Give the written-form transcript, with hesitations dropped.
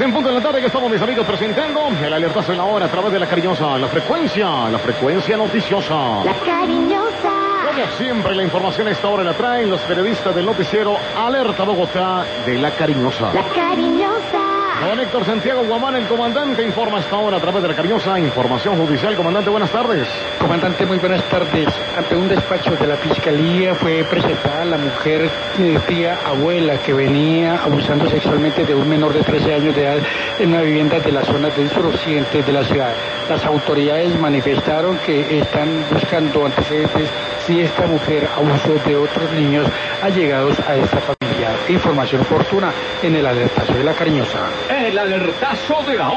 en punto de la tarde que estamos, mis amigos, presentando el alertazo de la hora a través de la cariñosa, la frecuencia noticiosa. La cariñosa. Como siempre, la información a esta hora la traen los periodistas del noticiero Alerta Bogotá de la cariñosa. La cariñosa. Don Héctor Santiago Guamán, el comandante, informa a esta hora a través de la cariñosa información judicial. Comandante, buenas tardes. Comandante, muy buenas tardes. Ante un despacho de la Fiscalía fue presentada la mujer, tía abuela, que venía abusando sexualmente de un menor de 13 años de edad en una vivienda de la zona del suroccidente de la ciudad. Las autoridades manifestaron que están buscando antecedentes si esta mujer abusó de otros niños allegados a esta familia. Información oportuna en el alertazo de la cariñosa. El alertazo de la